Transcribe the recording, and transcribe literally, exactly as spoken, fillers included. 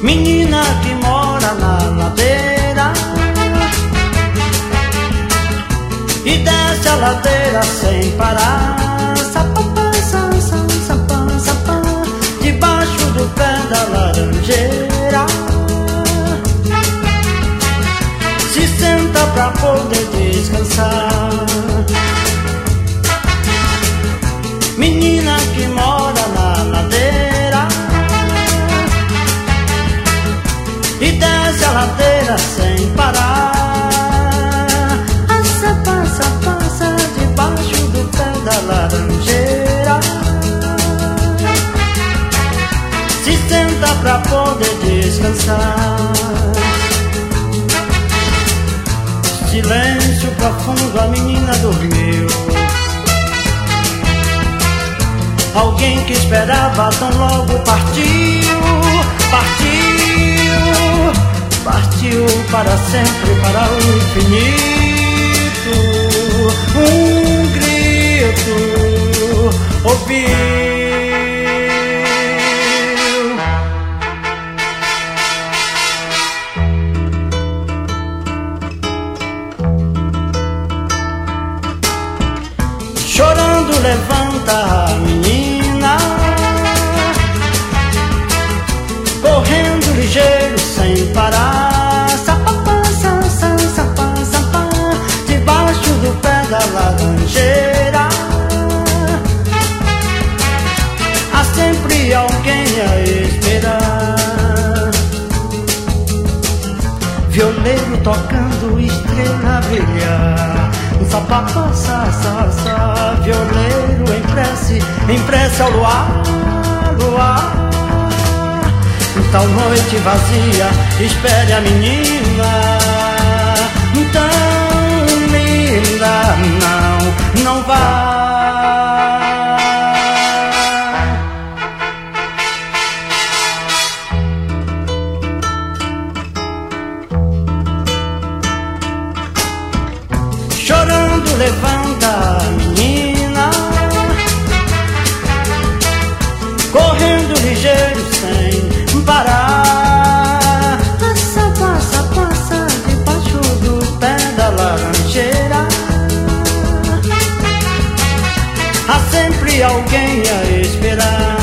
menina que mora na ladeira e desce a ladeira sem parar. Sapapá, sam, sam, sapá, sapá, debaixo do pé da laranjeira. Se senta pra poder descansar. Menina que mora na ladeira e desce a ladeira sem parar. Passa, passa, passa debaixo do pé da laranjeira. Se senta pra poder descansar. Silêncio profundo, a menina dormiu. Alguém que esperava tão logo partiu, partiu, partiu para sempre, para o infinito. Um grito ouviu. Chorando levanta a menina, correndo ligeiro sem parar. Sapapá, sam, sam, sapá, sapá, debaixo do pé da laranjeira. Há sempre alguém a esperar. Violeiro tocando, estrela brilhar. Sapapá, sa, sa, sa, violeiro em prece, em prece ao luar, luar. Tal noite vazia, espere a menina tão linda, não, não vá. Chorando levanta a menina, correndo ligeiro sem parar. Passa, passa, passa debaixo do pé da laranjeira. Há sempre alguém a esperar.